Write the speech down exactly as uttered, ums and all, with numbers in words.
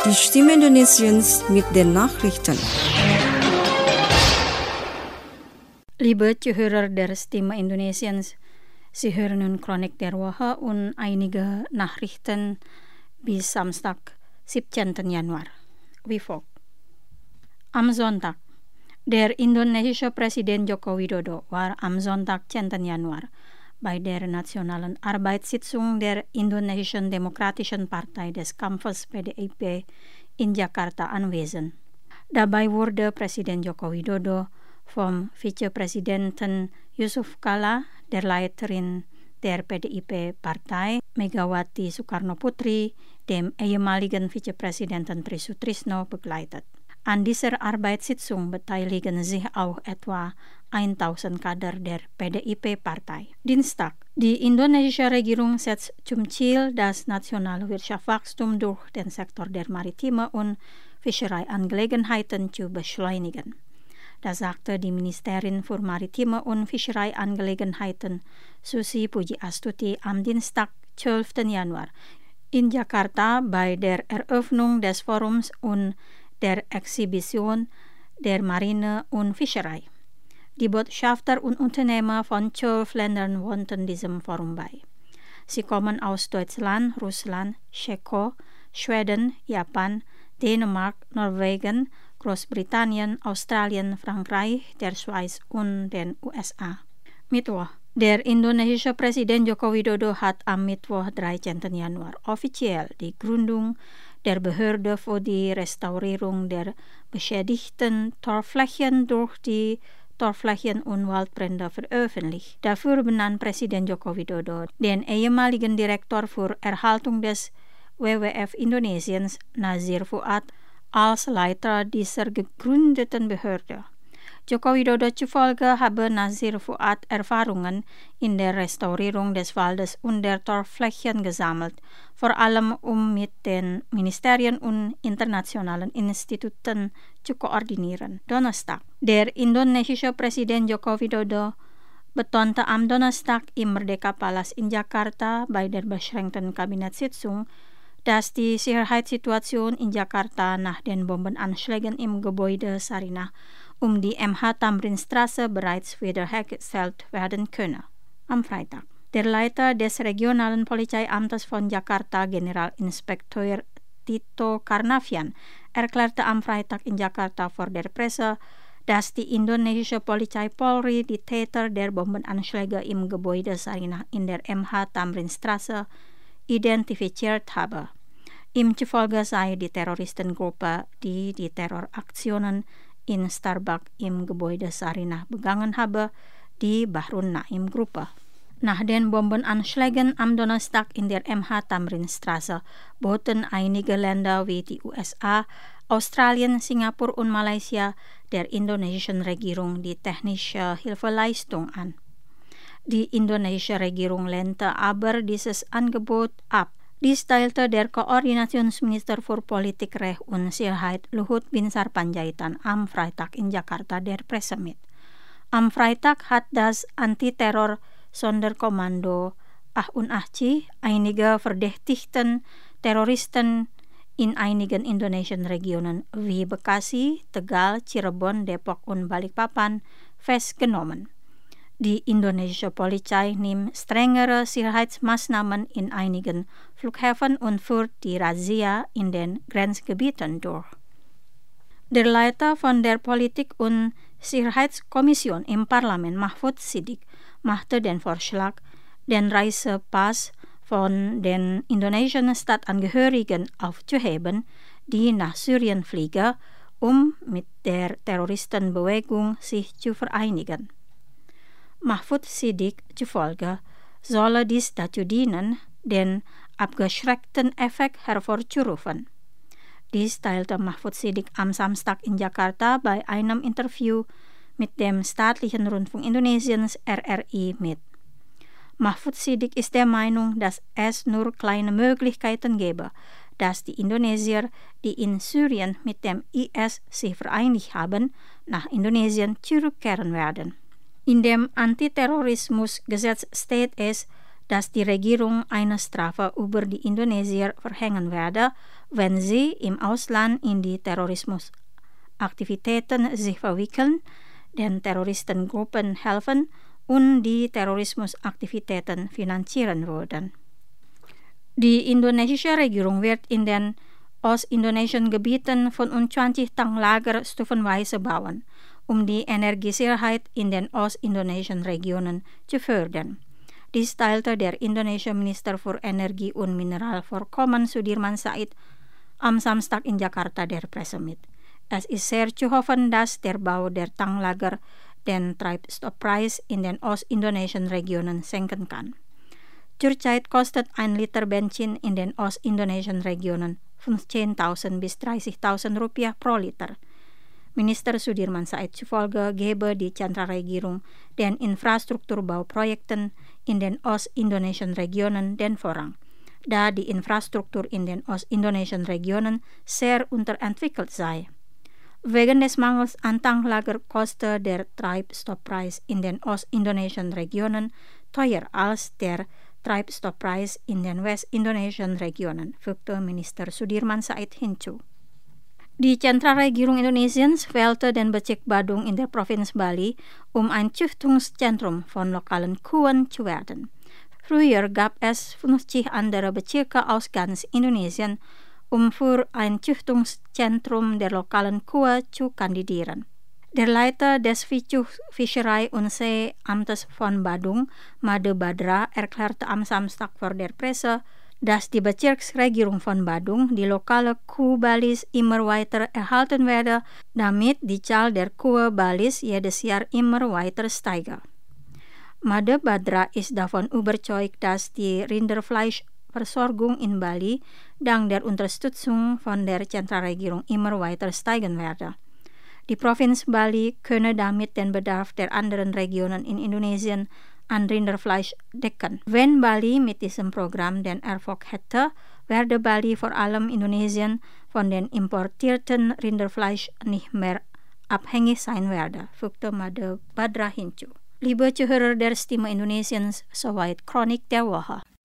Die Stimme Indonesiens mit den Nachrichten. Liebe Zuhörer der Stimme Indonesiens, Sie hören nun Chronik der Woche und einige Nachrichten bis Samstag, siebzehnten Januar. Wie folgt. Am Sonntag. Der indonesische Präsident Joko Widodo war am Sonntag, zehnten Januar, bei der nationalen Arbeitssitzung der Indonesischen Demokratischen Partei des Kampfes P D I P in Jakarta anwesend. Dabei wurde Präsident Joko Widodo vom Vizepräsidenten Yusuf Kala, der Leiterin der P D I P-Partei Megawati Soekarno-Putri, dem ehemaligen Vizepräsidenten Tri Sutrisno begleitet. An dieser Arbeitssitzung beteiligen sich auch etwa tausend Kader der P D I P-Partei. Dienstag. Die indonesische Regierung setzt zum Ziel, das nationale Wirtschaftswachstum durch den Sektor der Maritime und Fischereiangelegenheiten zu beschleunigen. Das sagte die Ministerin für Maritime und Fischereiangelegenheiten Susi Pujiastuti am Dienstag, zwölften Januar in Jakarta bei der Eröffnung des Forums und der Exhibition der Marine und Fischerei. Die Botschafter und Unternehmer von zwölf Ländern wohnten diesem Forum bei. Sie kommen aus Deutschland, Russland, Tschechien, Schweden, Japan, Dänemark, Norwegen, Großbritannien, Australien, Frankreich, der Schweiz und den U S A. Mittwoch. Der indonesische Präsident Joko Widodo hat am Mittwoch, dreizehnten Januar, offiziell die Gründung der Behörde für die Restaurierung der beschädigten Torfflächen durch die Torfflächen- und Waldbrände veröffentlicht. Dafür benannt Präsident Joko Widodo den ehemaligen Direktor für Erhaltung des W W F Indonesiens, Nazir Fuad, als Leiter dieser gegründeten Behörde. Joko Widodo zufolge habe Nazir Fuad Erfahrungen in der Restaurierung des Waldes und der Torfflächen gesammelt, vor allem um mit den Ministerien und internationalen Instituten zu koordinieren. Donnerstag. Der indonesische Präsident Joko Widodo betonte am Donnerstag im Merdeka Palace in Jakarta bei der beschränkten Kabinettssitzung, dass die Sicherheitssituation in Jakarta nach den Bombenanschlägen im Gebäude Sarinah um die M H Tamrinstraße bereits wiederhergestellt werden könne. Am Freitag. Der Leiter des regionalen Polizeiamtes von Jakarta, Generalinspekteur Tito Karnavian, erklärte am Freitag in Jakarta vor der Presse, dass die indonesische Polizei Polri die Täter der Bombenanschläge im Gebäude Sarinah in der M H Tamrinstraße identifiziert habe. Ihm zufolge sei die Terroristengruppe, die die Terroraktionen in Starbucks im Gebäude Sarinah begangen habe, die Bahrun Naim-Gruppe. Nach den Bombenanschlägen am Donnerstag in der M H Tamrinstraße boten einige Länder wie die U S A, Australien, Singapur und Malaysia der indonesischen Regierung die technische Hilfeleistung an. Die indonesische Regierung lehnte aber dieses Angebot ab. Dies teilte der Koordinationsminister für Politik, Recht und Sicherheit Luhut Binsar Panjaitan am Freitag in Jakarta der Presse mit. Am Freitag hat das Antiterror-Sonderkommando A U N A C I einige verdächtigten Terroristen in einigen indonesischen Regionen wie Bekasi, Tegal, Cirebon, Depok und Balikpapan festgenommen. Die indonesische Polizei nimmt strengere Sicherheitsmaßnahmen in einigen Flughäfen und führt die Razzia in den Grenzgebieten durch. Der Leiter von der Politik- und Sicherheitskommission im Parlament, Mahfud Siddiq, machte den Vorschlag, den Reisepass von den indonesischen Staatsangehörigen aufzuheben, die nach Syrien fliegen, um mit der Terroristenbewegung sich zu vereinigen. Mahfud Siddiq zufolge solle dies dazu dienen, den abgeschreckten Effekt hervorzurufen. Dies teilte Mahfud Siddiq am Samstag in Jakarta bei einem Interview mit dem staatlichen Rundfunk Indonesiens R R I mit. Mahfud Siddiq ist der Meinung, dass es nur kleine Möglichkeiten gäbe, dass die Indonesier, die in Syrien mit dem I S sich vereinigt haben, nach Indonesien zurückkehren werden. In dem Antiterrorismusgesetz steht es, dass die Regierung eine Strafe über die Indonesier verhängen werde, wenn sie im Ausland in die Terrorismusaktivitäten sich verwickeln, den Terroristengruppen helfen und die Terrorismusaktivitäten finanzieren würden. Die indonesische Regierung wird in den ostindonesischen Gebieten fünfundzwanzig Tanklager stufenweise bauen, um die Energiesicherheit in den ostindonesischen Regionen zu fördern. Dies teilte der indonesische Minister für Energie und Mineralvorkommen Sudirman Said am Samstag in Jakarta der Presse mit. Es ist sehr zu hoffen, dass der Bau der Tanklager den Treibstoffpreis in den ostindonesischen Regionen senken kann. Zurzeit kostet ein Liter Benzin in den ostindonesischen Regionen fünfzehntausend bis dreißigtausend Rupiah pro Liter. Minister Sudirman Said zufolge gebe die Zentralregierung den Infrastrukturbauprojekten in den ostindonesischen Regionen den Vorrang, da die Infrastruktur in den ostindonesischen Regionen sehr unterentwickelt sei. Wegen des Mangels an Tanklager koste der Treibstoffpreis in den ostindonesischen Regionen teuer als der Treibstoffpreis in den westindonesischen Regionen, fügte Minister Sudirman Said hinzu. Die Zentralregierung Indonesiens wählte den Bezirk Badung in der Provinz Bali, um ein Züchtungszentrum von lokalen Kühen zu werden. Früher gab es fünfzig andere Bezirke aus ganz Indonesien, um für ein Züchtungszentrum der lokalen Kühe zu kandidieren. Der Leiter des Fischerei- und Seeamtes von Badung, Made Badra, erklärte am Samstag vor der Presse, dass die Bezirksregierung von Badung die lokale Kuh Balis immer weiter erhalten werde, damit die Zahl der Kühe Balis jedes Jahr immer weiter steige. Made Badra ist davon überzeugt, dass die Rinderfleischversorgung in Bali dank der Unterstützung von der Zentralregierung immer weiter steigen werde. Die Provinz Bali könne damit den Bedarf der anderen Regionen in Indonesien an Rinderfleisch decken. Wenn Bali mit diesem Programm den Erfolg hätte, werde Bali vor allem Indonesien von den importierten Rinderfleisch nicht mehr abhängig sein werde, fügte Made Badra hinzu. Liebe Zuhörer der Stimme Indonesiens, soweit Chronik der Woche.